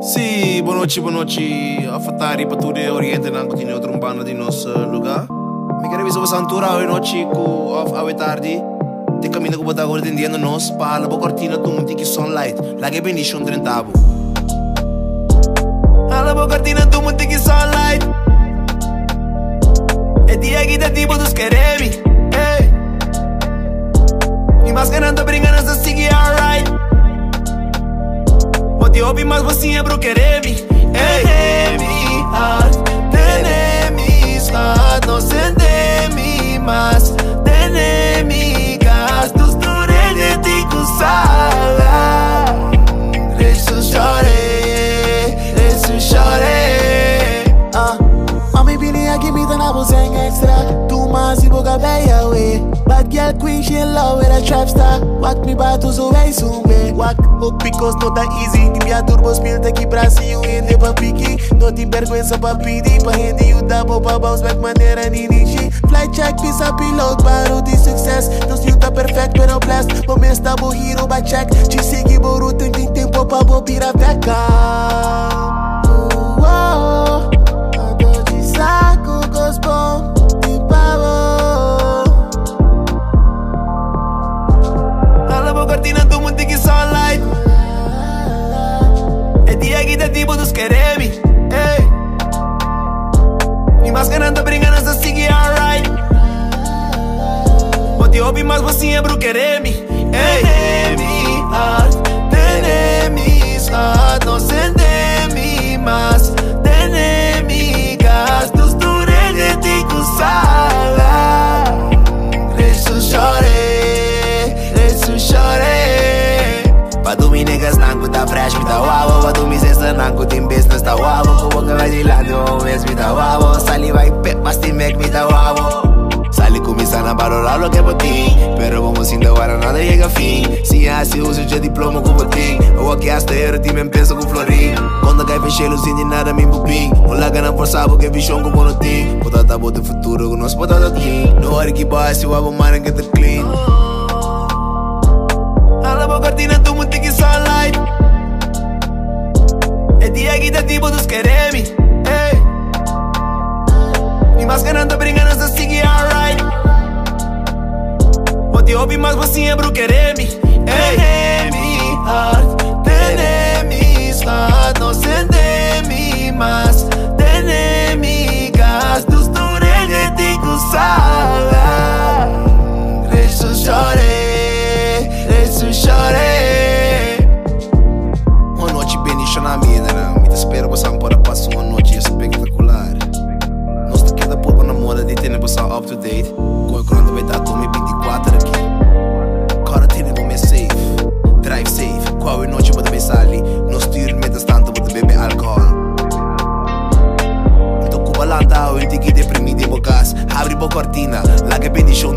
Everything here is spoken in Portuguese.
Sì, buonanotte, a fattare per tutti Oriente non continuo trombando di nostro lugar. Mi quero visto santura hoje noite com a tarde. De caminho que botar agora entendendo nós para a cortina do mundo que sunlight, lá que bem deixou 30. A cortina do mundo que sunlight. É dia que tá tipo dos queremi. Hey. E mais que não tá brincando essa seguir alright. Pode ouvir mais você é pro queremi. Hey, me heart, tenemis heart, não sentemi mais, tenemi gas, dos turelhos de cusala. Resu chore. Mami bini a give me the nabos hang extra. Too much boga bay away. Bad girl queen she in love with a trap star. Walk me back to so way soon way. Walk up because not that easy. Give me a turbo spill take Brasil in the papiki. Não tem vergonha pra pedir pra render e o double pra bounce back maneira ninji. Flight check pisa piloto barulho de sucesso. Não se tá perfect pero blast. Momento tá bo hero by check. Te segui boru tem tempo pra bobir a beca. Saco gospel de pavo. A cortina do mundo que sunlight. É dia que tá tipo dos queremi. Hey. E mais que não tá brincando essa seguir alright. Pode ouvir mais você é pro queremi. Hey, me heart, tenemis heart, não sentemi mais, tenemi gas, dos turelhos de cusala. Resu chore. Pa dormir negas nango tá fresh, me dá uau. Pa dormir sexta nango tem business tá uau. Com boca vai de lado, o mês me dá uau. Saliva e pet, mas tem mac me dá uau. Sali começando a valorar lo que é botim. Pero vamos sin agora nada chega a fim. Se assim uso de diploma com botim. Eu aqui hasta era time penso com florim. Quando cai fechelo sem de nada me bubim. O laga não forçava porque bichão como não tem. Potata bota futuro com nós potata aqui. No hora que baixa o abo mano que tá clean. A cortina do mundo que sunlight. É dia que tá tipo dos queremi. Hey. E mais que não tá brincando essa seguir alright. Pode ouvir mais você é pro queremi. Hey, me heart, tenemis heart, não sentemi mais, tenemi gas, dos turelhos de cusala. Resu chore. Uma noite bem na vida, né? Me espero você para passar uma noite espetacular. Nós te queda por na moda de ter você up to date. Com o crono vai estar 2024 aqui. Cara tem me safe, drive safe. Qual é noite para pensar ali? Nós tiro metas tanto para beber álcool. Então cuba lá tá, eu te que deprimido em bocas. Abre boa cortina, lá que bem deixou